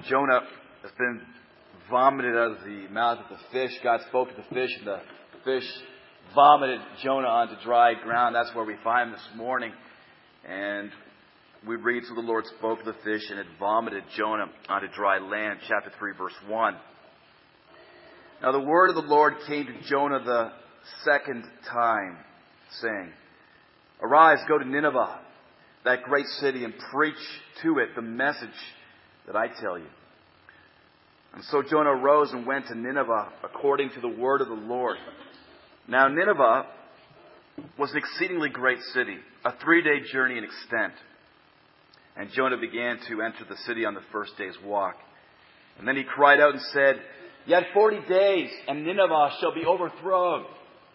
Jonah has been vomited out of the mouth of the fish. God spoke to the fish, and the fish vomited Jonah onto dry ground. That's where we find him this morning. And we read, so the Lord spoke to the fish, and it vomited Jonah onto dry land. Chapter 3, verse 1. Now the word of the Lord came to Jonah the second time, saying, Arise, go to Nineveh, that great city, and preach to it the message that I tell you. And so Jonah arose and went to Nineveh according to the word of the Lord. Now Nineveh was an exceedingly great city, a 3-day journey in extent. And Jonah began to enter the city on the first day's walk. And then he cried out and said, Yet 40 days, and Nineveh shall be overthrown.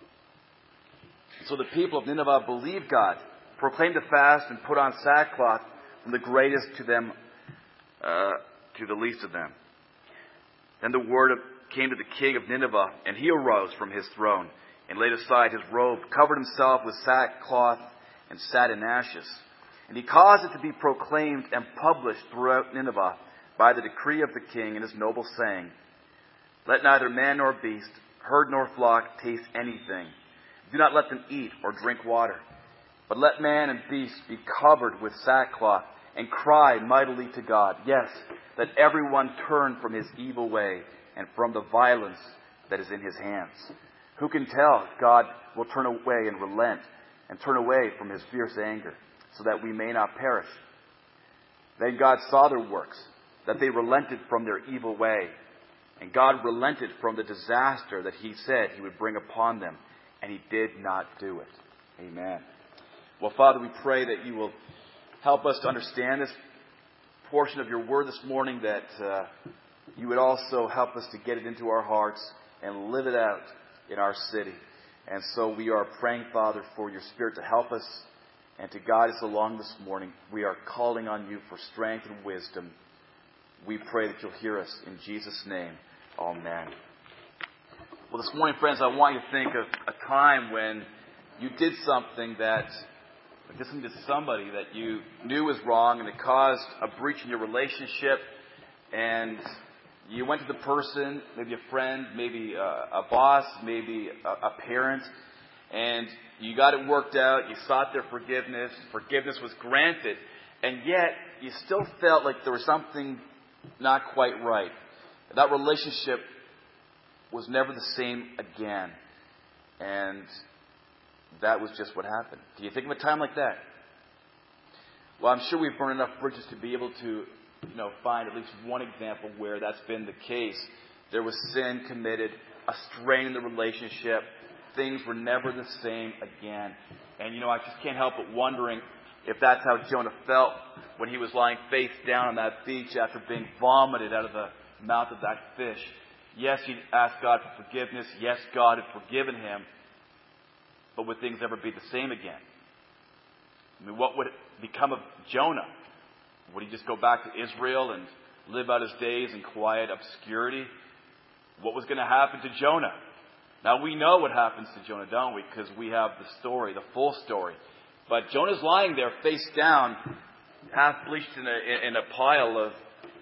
So the people of Nineveh believed God, proclaimed a fast, and put on sackcloth, from the greatest to them to the least of them. Then the word came to the king of Nineveh, and he arose from his throne, and laid aside his robe, covered himself with sackcloth, and sat in ashes. And he caused it to be proclaimed and published throughout Nineveh by the decree of the king and his nobles, saying, Let neither man nor beast, herd nor flock taste anything. Do not let them eat or drink water. But let man and beast be covered with sackcloth, and cry mightily to God. Yes, let everyone turn from his evil way and from the violence that is in his hands. Who can tell if God will turn away and relent and turn away from his fierce anger, so that we may not perish? Then God saw their works, that they relented from their evil way. And God relented from the disaster that he said he would bring upon them. And he did not do it. Amen. Well, Father, we pray that you will help us to understand this portion of your word this morning, that you would also help us to get it into our hearts and live it out in our city. And so we are praying, Father, for your Spirit to help us and to guide us along this morning. We are calling on you for strength and wisdom. We pray that you'll hear us in Jesus' name. Amen. Well, this morning, friends, I want you to think of a time when you did something that, to somebody that you knew was wrong, and it caused a breach in your relationship. And you went to the person, maybe a friend, maybe a boss, maybe a parent, and you got it worked out. You sought their forgiveness. Forgiveness was granted. And yet, you still felt like there was something not quite right. That relationship was never the same again. And that was just what happened. Do you think of a time like that? Well, I'm sure we've burned enough bridges to be able to, find at least one example where that's been the case. There was sin committed, a strain in the relationship. Things were never the same again. And, I just can't help but wondering if that's how Jonah felt when he was lying face down on that beach after being vomited out of the mouth of that fish. Yes, he asked God for forgiveness. Yes, God had forgiven him. But would things ever be the same again? What would become of Jonah? Would he just go back to Israel and live out his days in quiet obscurity? What was going to happen to Jonah? Now, we know what happens to Jonah, don't we? Because we have the story, the full story. But Jonah's lying there face down, half bleached in a pile of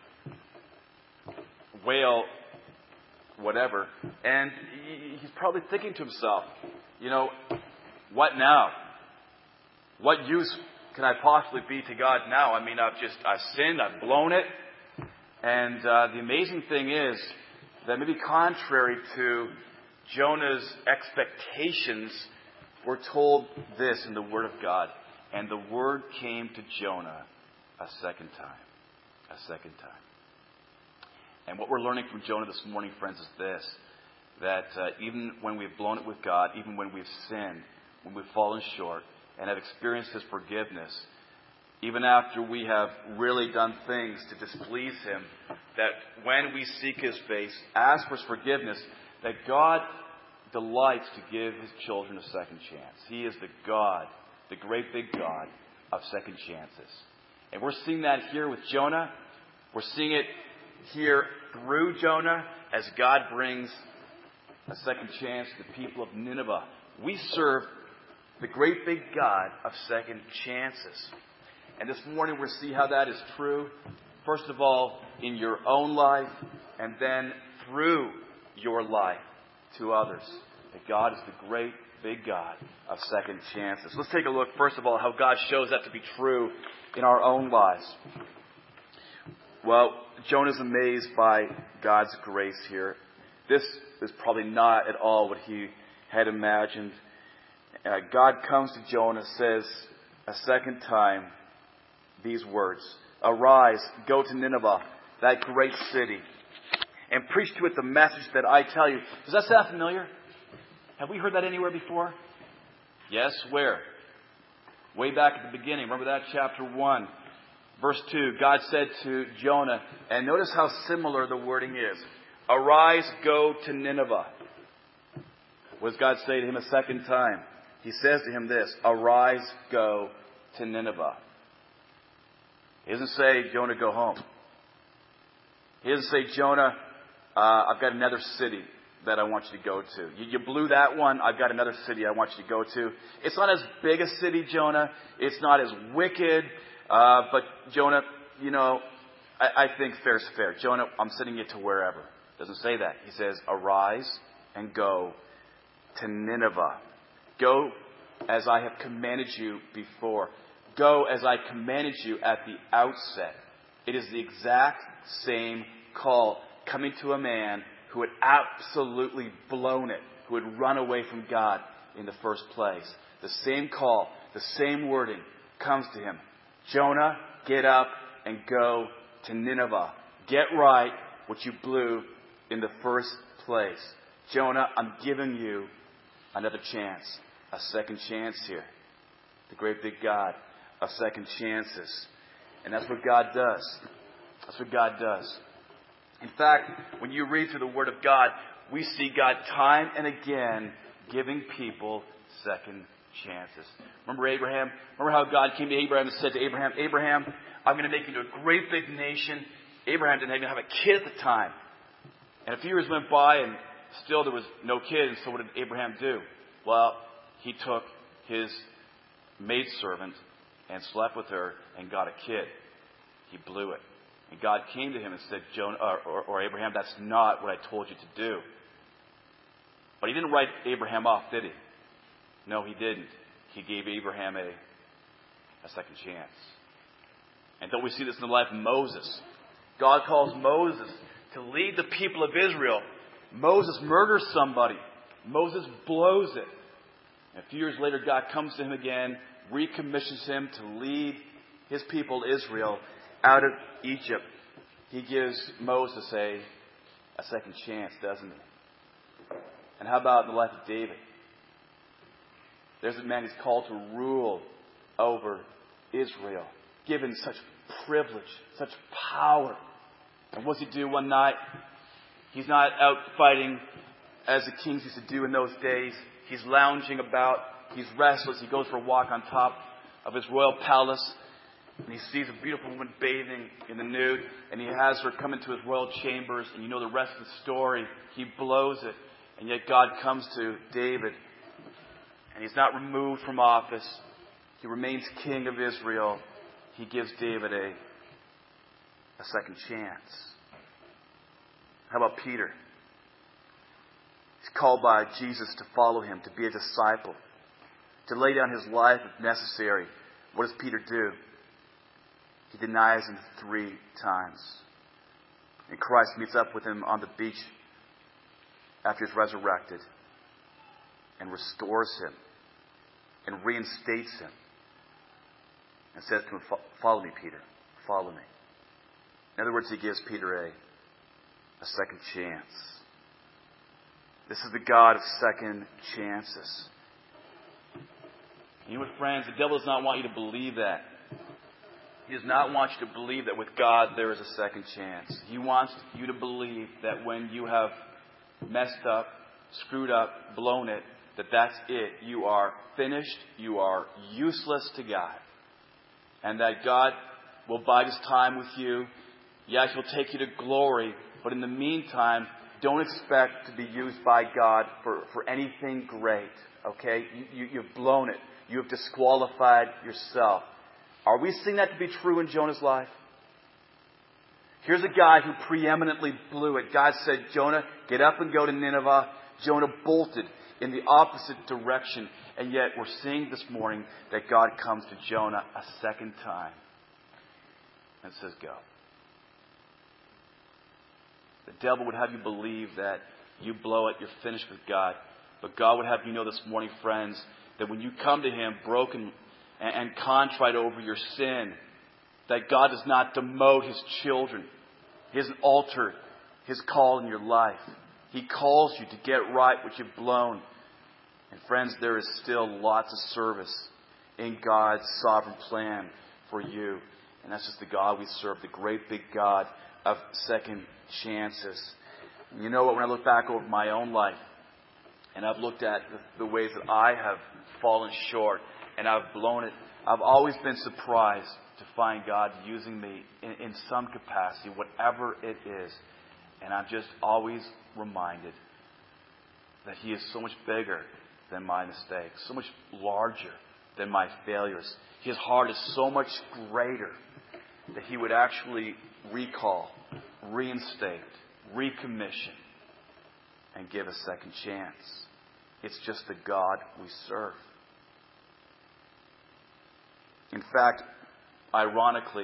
whale whatever. And he's probably thinking to himself, what now? What use can I possibly be to God now? I've sinned, I've blown it. And the amazing thing is that maybe contrary to Jonah's expectations, we're told this in the Word of God. And the word came to Jonah a second time. A second time. And what we're learning from Jonah this morning, friends, is this. That even when we've blown it with God, even when we've sinned, when we've fallen short, and have experienced his forgiveness, even after we have really done things to displease him, that when we seek his face, ask for his forgiveness, that God delights to give his children a second chance. He is the God, the great big God of second chances. And we're seeing that here with Jonah. We're seeing it here through Jonah as God brings a second chance to the people of Nineveh. We serve the great big God of second chances. And this morning we'll see how that is true first of all, in your own life, and then through your life to others. That God is the great, big God of second chances. Let's take a look, first of all, how God shows that to be true in our own lives. Well, Jonah's amazed by God's grace here. This is probably not at all what he had imagined. God comes to Jonah, says a second time these words, "Arise, go to Nineveh, that great city, and preach to it the message that I tell you." Does that sound familiar? Have we heard that anywhere before? Yes, where? Way back at the beginning. Remember that? Chapter 1, verse 2. God said to Jonah, and notice how similar the wording is. "Arise, go to Nineveh." What does God say to him a second time? He says to him this, "Arise, go to Nineveh." He doesn't say, "Jonah, go home." He doesn't say, "Jonah, I've got another city that I want you to go to. You blew that one. I've got another city I want you to go to. It's not as big a city, Jonah. It's not as wicked. But Jonah, I think fair's fair. Jonah, I'm sending you to wherever." Doesn't say that. He says, "Arise and go to Nineveh. Go as I have commanded you before. Go as I commanded you at the outset." It is the exact same call coming to a man who had absolutely blown it, who had run away from God in the first place. The same call, the same wording comes to him. "Jonah, get up and go to Nineveh. Get right what you blew in the first place. Jonah, I'm giving you another chance, a second chance here. The great big God of second chances." And that's what God does. That's what God does. In fact, when you read through the Word of God, we see God time and again giving people second chances. Remember Abraham? Remember how God came to Abraham and said to Abraham, "Abraham, I'm going to make you into a great big nation." Abraham didn't even have a kid at the time. And a few years went by and still there was no kid. And so what did Abraham do? Well, he took his maidservant and slept with her and got a kid. He blew it. And God came to him and said, Abraham, that's not what I told you to do. But he didn't write Abraham off, did he? No, he didn't. He gave Abraham a second chance. And don't we see this in the life of Moses? God calls Moses to lead the people of Israel. Moses murders somebody. Moses blows it. And a few years later, God comes to him again, recommissions him to lead his people Israel out of Egypt. He gives Moses a second chance, doesn't he? And how about in the life of David? There's a man who's called to rule over Israel, given such privilege, such power. And what's he do one night? He's not out fighting as the kings used to do in those days. He's lounging about. He's restless. He goes for a walk on top of his royal palace. And he sees a beautiful woman bathing in the nude. And he has her come into his royal chambers. And you know the rest of the story. He blows it. And yet God comes to David. And he's not removed from office. He remains king of Israel. He gives David a second chance. How about Peter? He's called by Jesus to follow him, to be a disciple, to lay down his life if necessary. What does Peter do? He denies him 3 times. And Christ meets up with him on the beach after he's resurrected and restores him and reinstates him and says to him, "Follow me, Peter. Follow me." In other words, he gives Peter a second chance. This is the God of second chances. You know what, friends? The devil does not want you to believe that. He does not want you to believe that with God there is a second chance. He wants you to believe that when you have messed up, screwed up, blown it, that's it. You are finished. You are useless to God. And that God will bide his time with you. Yes, he'll take you to glory. But in the meantime, don't expect to be used by God for anything great. Okay? You've blown it. You have disqualified yourself. Are we seeing that to be true in Jonah's life? Here's a guy who preeminently blew it. God said, Jonah, get up and go to Nineveh. Jonah bolted in the opposite direction. And yet we're seeing this morning that God comes to Jonah a second time and says, go. The devil would have you believe that you blow it, you're finished with God. But God would have you know this morning, friends, that when you come to Him broken and contrite over your sin, that God does not demote His children. He hasn't altered His call in your life. He calls you to get right what you've blown. And friends, there is still lots of service in God's sovereign plan for you. And that's just the God we serve, the great big God of second chances. And you know what, when I look back over my own life, and I've looked at the ways that I have fallen short, and I've blown it, I've always been surprised to find God using me in some capacity, whatever it is. And I'm just always reminded that He is so much bigger than my mistakes, so much larger than my failures. His heart is so much greater that He would actually recall, reinstate, recommission, and give a second chance. It's just the God we serve. In fact, ironically,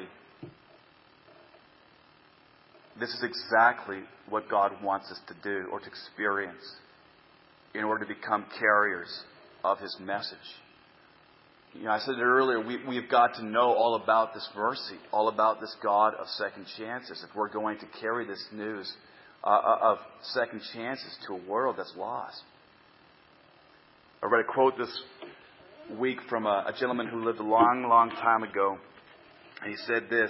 this is exactly what God wants us to do or to experience in order to become carriers of His message. I said it earlier, we've got to know all about this mercy, all about this God of second chances, if we're going to carry this news of second chances to a world that's lost. I read a quote this week from a gentleman who lived a long, long time ago. And he said this: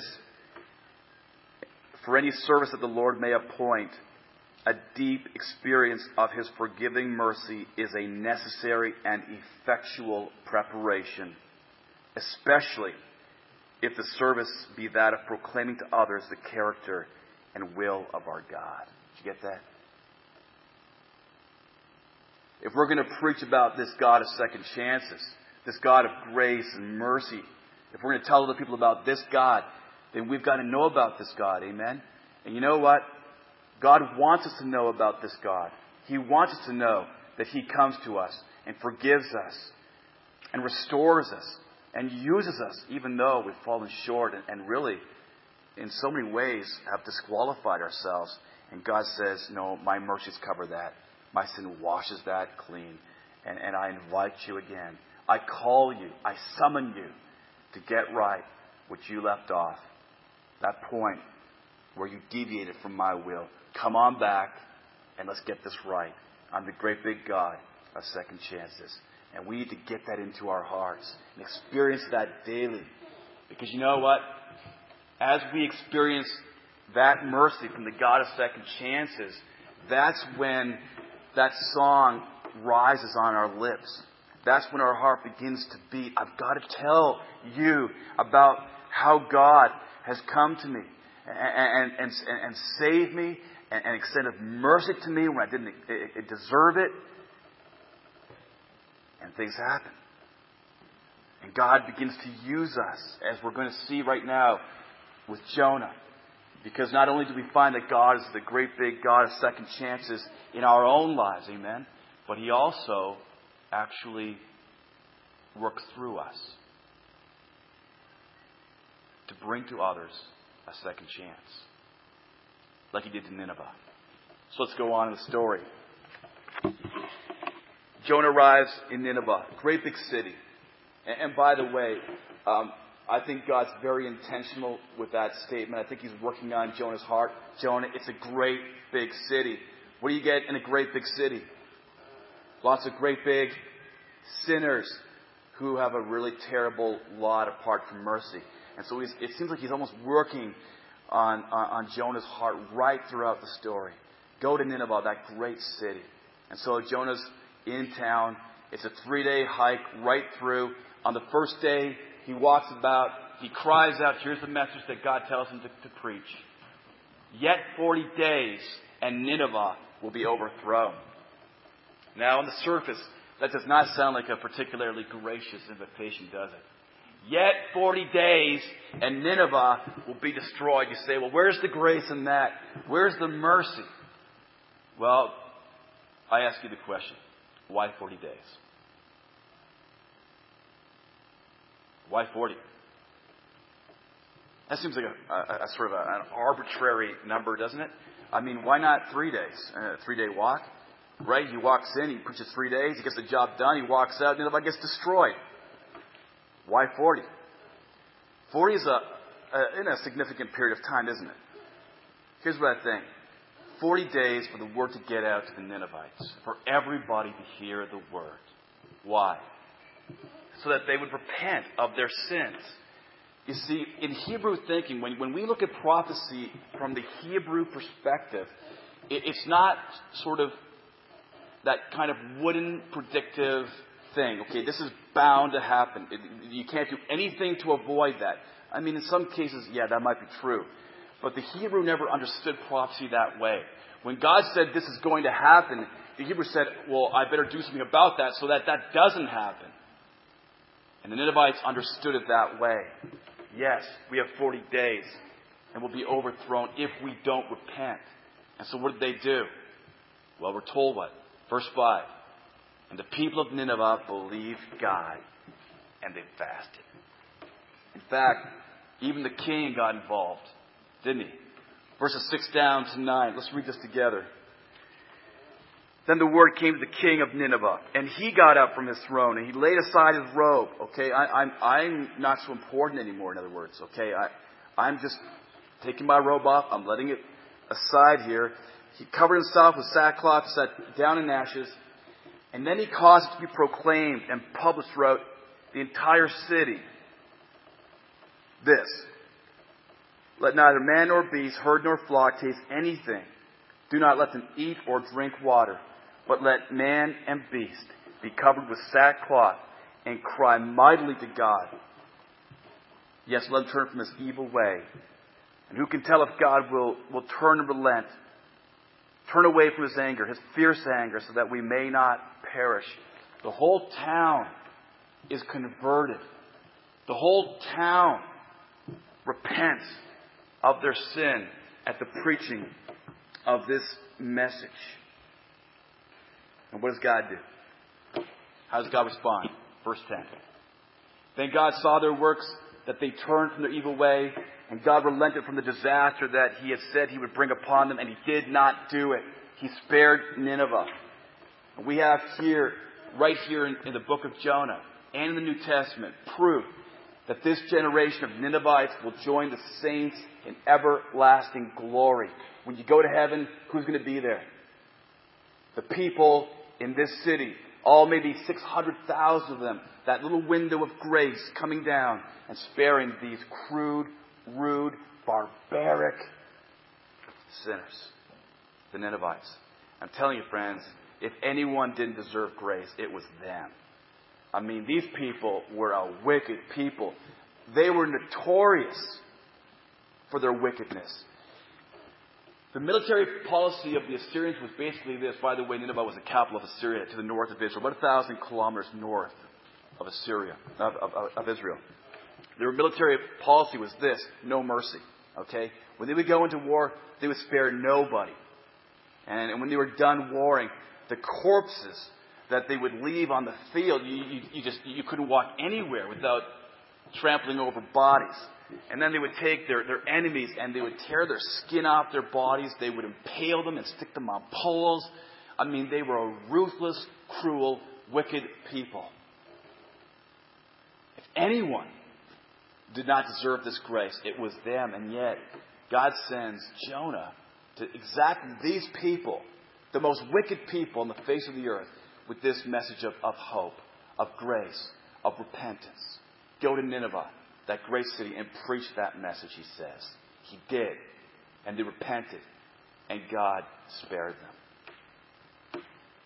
for any service that the Lord may appoint, a deep experience of His forgiving mercy is a necessary and effectual preparation, especially if the service be that of proclaiming to others the character and will of our God. Did you get that? If we're going to preach about this God of second chances, this God of grace and mercy, if we're going to tell other people about this God, then we've got to know about this God. Amen? And you know what? God wants us to know about this God. He wants us to know that He comes to us and forgives us and restores us and uses us even though we've fallen short and really in so many ways have disqualified ourselves. And God says, no, my mercies cover that. My sin washes that clean. And I invite you again. I call you. I summon you to get right what you left off. That point where you deviated from my will. Come on back and let's get this right. I'm the great big God of second chances. And we need to get that into our hearts and experience that daily. Because you know what? As we experience that mercy from the God of second chances, that's when that song rises on our lips. That's when our heart begins to beat. I've got to tell you about how God has come to me and saved me and extended mercy to me when I didn't deserve it. And things happen. And God begins to use us, as we're going to see right now with Jonah. Because not only do we find that God is the great big God of second chances in our own lives, amen, but He also actually works through us to bring to others a second chance, like He did to Nineveh. So let's go on in the story. Jonah arrives in Nineveh, great big city. And by the way, I think God's very intentional with that statement. I think He's working on Jonah's heart. Jonah, it's a great big city. What do you get in a great big city? Lots of great big sinners who have a really terrible lot apart from mercy. And so it seems like He's almost working on Jonah's heart right throughout the story. Go to Nineveh, that great city. And so Jonah's in town. It's a 3-day hike right through. On the first day, he walks about. He cries out. Here's the message that God tells him to preach. Yet 40 days and Nineveh will be overthrown. Now, on the surface, that does not sound like a particularly gracious invitation, does it? Yet 40 days and Nineveh will be destroyed. You say, well, where's the grace in that? Where's the mercy? Well, I ask you the question. Why 40 days? Why 40? That seems like a sort of an arbitrary number, doesn't it? I mean, why not 3 days? A 3-day walk? Right? He walks in, he preaches 3 days, he gets the job done, he walks out, Nineveh gets destroyed. Why 40? 40 is a significant period of time, isn't it? Here's what I think. 40 days for the word to get out to the Ninevites. For everybody to hear the word. Why? So that they would repent of their sins. You see, in Hebrew thinking, when we look at prophecy from the Hebrew perspective, it's not sort of that kind of wooden predictive thing. Okay, this is bound to happen. You can't do anything to avoid that. I mean, in some cases, yeah, that might be true. But the Hebrew never understood prophecy that way. When God said this is going to happen, the Hebrew said, well, I better do something about that so that that doesn't happen. And the Ninevites understood it that way. Yes, we have 40 days and we'll be overthrown if we don't repent. And so what did they do? Well, we're told what? Verse 5. And the people of Nineveh believed God and they fasted. In fact, even the king got involved, didn't he? Verses 6 down to 9. Let's read this together. Then the word came to the king of Nineveh, and he got up from his throne, and he laid aside his robe. Okay, I'm not so important anymore, in other words. Okay, I'm just taking my robe off. I'm letting it aside here. He covered himself with sackcloth, sat down in ashes, and then he caused it to be proclaimed and published throughout the entire city. This: let neither man nor beast, herd nor flock taste anything. Do not let them eat or drink water, but let man and beast be covered with sackcloth and cry mightily to God. Yes, let him turn from his evil way. And who can tell if God will turn and relent, turn away from his anger, his fierce anger, so that we may not perish? The whole town is converted. The whole town repents of their sin at the preaching of this message. And what does God do? How does God respond? Verse 10. Then God saw their works, that they turned from their evil way, and God relented from the disaster that He had said He would bring upon them, and He did not do it. He spared Nineveh. And we have here, right here in the book of Jonah, and in the New Testament, proof that this generation of Ninevites will join the saints in everlasting glory. When you go to heaven, who's going to be there? The people in this city. All maybe 600,000 of them. That little window of grace coming down and sparing these crude, rude, barbaric sinners. The Ninevites. I'm telling you, friends, if anyone didn't deserve grace, it was them. I mean, these people were a wicked people. They were notorious for their wickedness. The military policy of the Assyrians was basically this. By the way, Nineveh was the capital of Assyria, to the north of Israel, about 1,000 kilometers north of Assyria, of Israel. Their military policy was this: no mercy. Okay, when they would go into war, they would spare nobody. And when they were done warring, the corpses that they would leave on the field, you couldn't walk anywhere without trampling over bodies. And then they would take their enemies and they would tear their skin off their bodies. They would impale them and stick them on poles. I mean, they were a ruthless, cruel, wicked people. If anyone did not deserve this grace, it was them. And yet, God sends Jonah to exactly these people, the most wicked people on the face of the earth, with this message of hope, of grace, of repentance. Go to Nineveh, that great city, and preach that message, he says. He did. And they repented. And God spared them.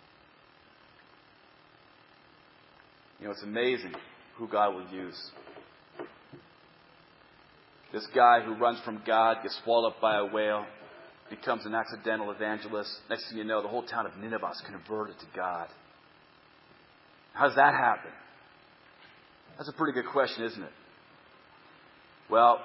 You know, it's amazing who God will use. This guy who runs from God, gets swallowed up by a whale, becomes an accidental evangelist. Next thing you know, the whole town of Nineveh is converted to God. How does that happen? That's a pretty good question, isn't it? Well,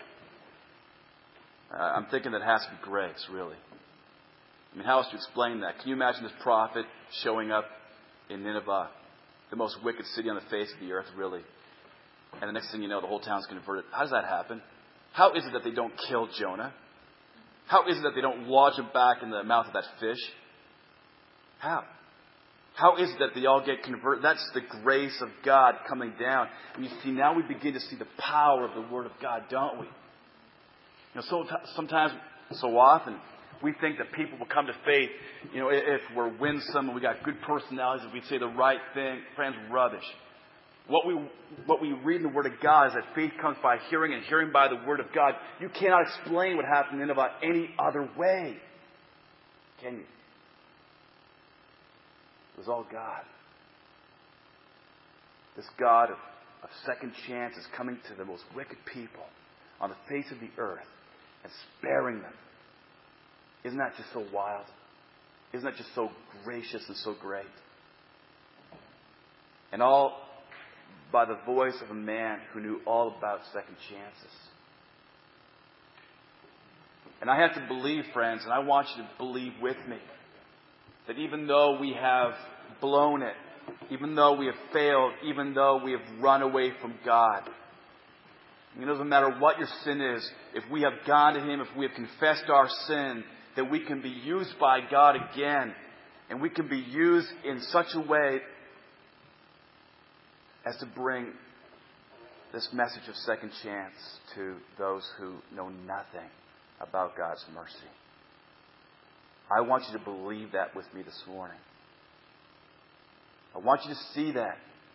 I'm thinking that has to be grace, really. I mean, how else to explain that? Can you imagine this prophet showing up in Nineveh, the most wicked city on the face of the earth, really? And the next thing you know, the whole town's converted. How does that happen? How is it that they don't kill Jonah? How is it that they don't lodge him back in the mouth of that fish? How? How is it that they all get converted? That's the grace of God coming down. And you see, now we begin to see the power of the Word of God, don't we? Sometimes, so often, we think that people will come to faith, if we're winsome and we got good personalities, if we say the right thing. Friends, rubbish. What we read in the Word of God is that faith comes by hearing, and hearing by the Word of God. You cannot explain what happened in Nineveh any other way. Can you? It was all God. This God of second chances coming to the most wicked people on the face of the earth and sparing them. Isn't that just so wild? Isn't that just so gracious and so great? And all by the voice of a man who knew all about second chances. And I have to believe, friends, and I want you to believe with me, that even though we have blown it, even though we have failed, even though we have run away from God, it doesn't matter what your sin is, if we have gone to Him, if we have confessed our sin, that we can be used by God again. And we can be used in such a way as to bring this message of second chance to those who know nothing about God's mercy. I want you to believe that with me this morning. I want you to see that.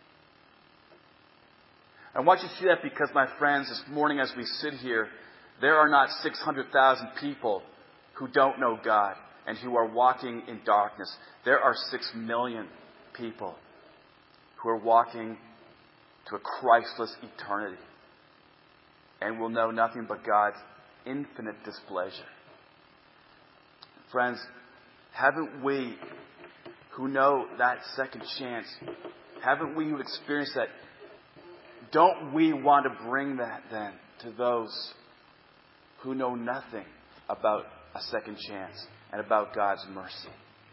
I want you to see that because, my friends, this morning as we sit here, there are not 600,000 people who don't know God and who are walking in darkness. There are 6 million people who are walking to a Christless eternity and will know nothing but God's infinite displeasure. Friends, haven't we who know that second chance, haven't we who experienced that, don't we want to bring that then to those who know nothing about a second chance and about God's mercy?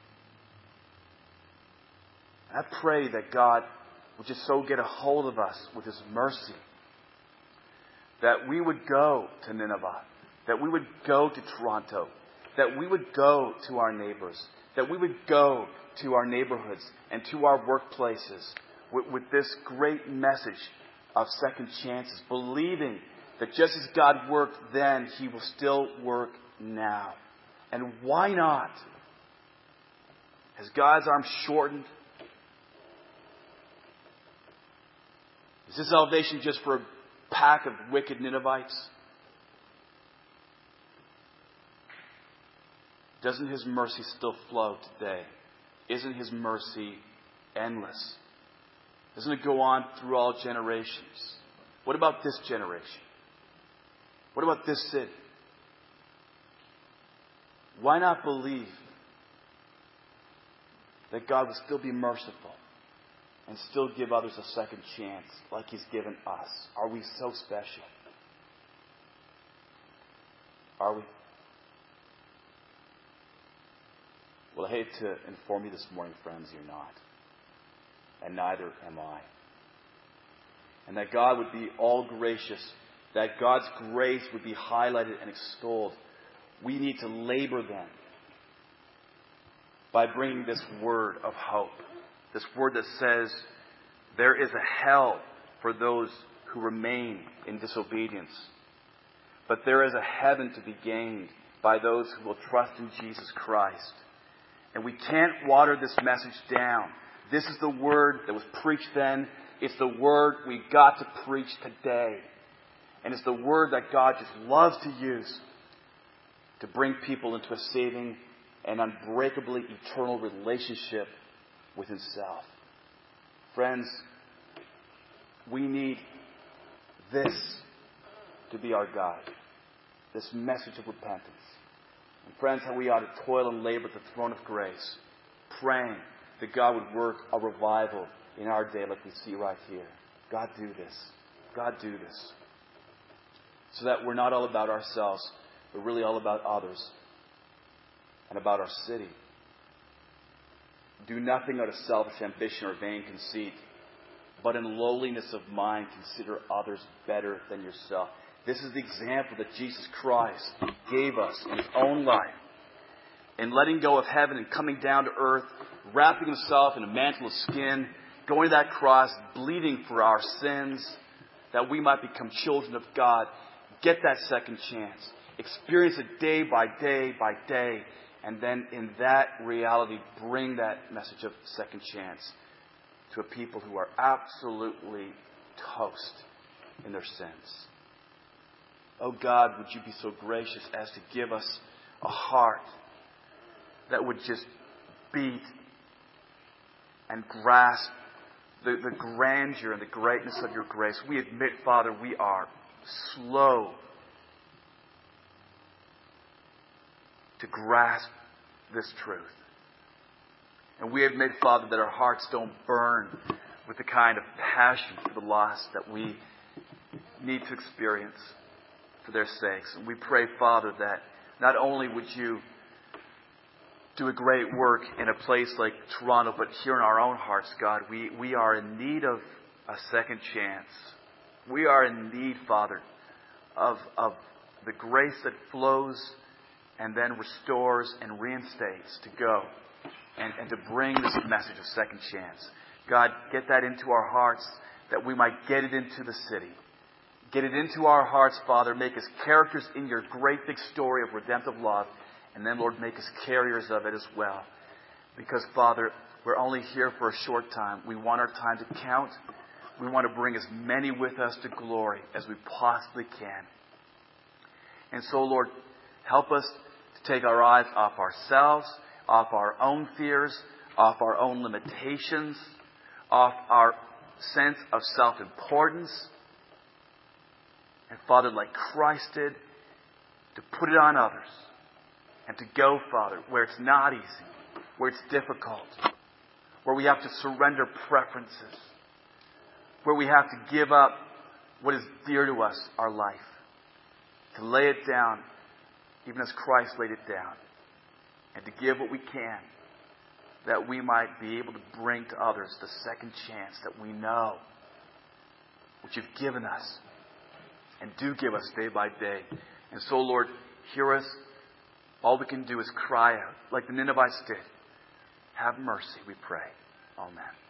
And I pray that God would just so get a hold of us with His mercy that we would go to Nineveh, that we would go to Toronto, that we would go to our neighbors, that we would go to our neighborhoods and to our workplaces with this great message of second chances, believing that just as God worked then, He will still work now. And why not? Has God's arm shortened? Is this salvation just for a pack of wicked Ninevites? Doesn't His mercy still flow today? Isn't His mercy endless? Doesn't it go on through all generations? What about this generation? What about this city? Why not believe that God will still be merciful and still give others a second chance like He's given us? Are we so special? Are we? Well, I hate to inform you this morning, friends, you're not. And neither am I. And that God would be all gracious, that God's grace would be highlighted and extolled. We need to labor then by bringing this word of hope. This word that says there is a hell for those who remain in disobedience. But there is a heaven to be gained by those who will trust in Jesus Christ. And we can't water this message down. This is the word that was preached then. It's the word we got to preach today. And it's the word that God just loves to use to bring people into a saving and unbreakably eternal relationship with Himself. Friends, we need this to be our guide. This message of repentance. And friends, how we ought to toil and labor at the throne of grace, praying that God would work a revival in our day like we see right here. God, do this. God, do this. so that we're not all about ourselves, but really all about others and about our city. Do nothing out of selfish ambition or vain conceit, but in lowliness of mind consider others better than yourself. This is the example that Jesus Christ gave us in His own life. In letting go of heaven and coming down to earth, wrapping Himself in a mantle of skin, going to that cross, bleeding for our sins, that we might become children of God. Get that second chance. Experience it day by day by day. And then in that reality, bring that message of second chance to a people who are absolutely toast in their sins. Oh God, would you be so gracious as to give us a heart that would just beat and grasp the grandeur and the greatness of your grace. We admit, Father, we are slow to grasp this truth. And we admit, Father, that our hearts don't burn with the kind of passion for the lost that we need to experience for their sakes. And we pray, Father, that not only would you do a great work in a place like Toronto, but here in our own hearts, God, we are in need of a second chance. We are in need, Father, of the grace that flows and then restores and reinstates to go and to bring this message of second chance. God, get that into our hearts that we might get it into the city. Get it into our hearts, Father. Make us characters in your great big story of redemptive love. And then, Lord, make us carriers of it as well. Because, Father, we're only here for a short time. We want our time to count. We want to bring as many with us to glory as we possibly can. And so, Lord, help us to take our eyes off ourselves, off our own fears, off our own limitations, off our sense of self-importance. And, Father, like Christ did, to put it on others. And to go, Father, where it's not easy, where it's difficult, where we have to surrender preferences, where we have to give up what is dear to us, our life, to lay it down, even as Christ laid it down, and to give what we can, that we might be able to bring to others the second chance that we know, which you've given us, and do give us day by day. And so, Lord, hear us. All we can do is cry out, like the Ninevites did. Have mercy, we pray. Amen.